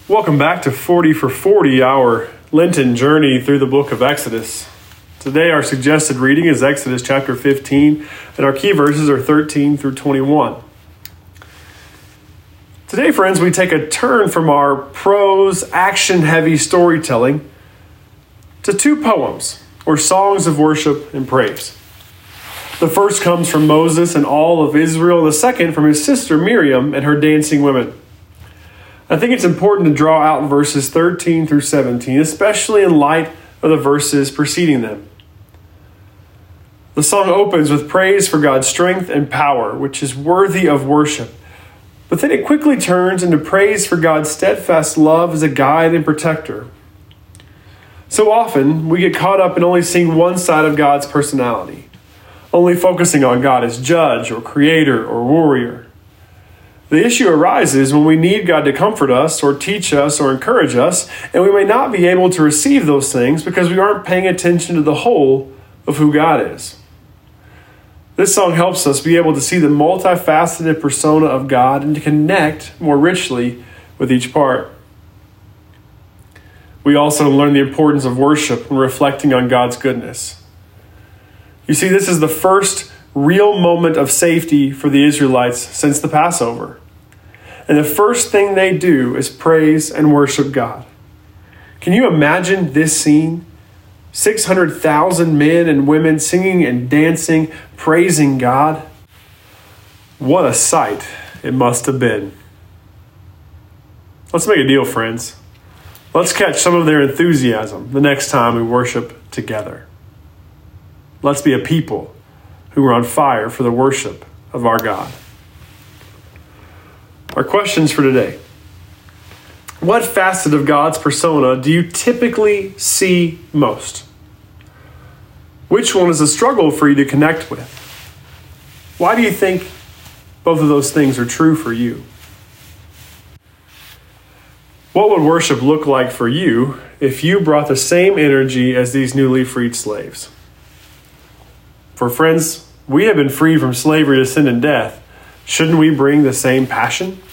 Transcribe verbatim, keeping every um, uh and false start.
Welcome back to forty for forty, our Lenten journey through the book of Exodus. Today our suggested reading is Exodus chapter fifteen, and our key verses are thirteen through twenty-one. Today, friends, we take a turn from our prose, action-heavy storytelling to two poems, or songs of worship and praise. The first comes from Moses and all of Israel, and the second from his sister Miriam and her dancing women. I think it's important to draw out verses thirteen through seventeen, especially in light of the verses preceding them. The song opens with praise for God's strength and power, which is worthy of worship. But then it quickly turns into praise for God's steadfast love as a guide and protector. So often, we get caught up in only seeing one side of God's personality, only focusing on God as judge or creator or warrior. The issue arises when we need God to comfort us or teach us or encourage us, and we may not be able to receive those things because we aren't paying attention to the whole of who God is. This song helps us be able to see the multifaceted persona of God and to connect more richly with each part. We also learn the importance of worship when reflecting on God's goodness. You see, this is the first real moment of safety for the Israelites since the Passover. And the first thing they do is praise and worship God. Can you imagine this scene? six hundred thousand men and women singing and dancing, praising God. What a sight it must have been. Let's make a deal, friends. Let's catch some of their enthusiasm the next time we worship together. Let's be a people who are on fire for the worship of our God. Our questions for today. What facet of God's persona do you typically see most? Which one is a struggle for you to connect with? Why do you think both of those things are true for you? What would worship look like for you if you brought the same energy as these newly freed slaves? For friends, we have been freed from slavery to sin and death. Shouldn't we bring the same passion?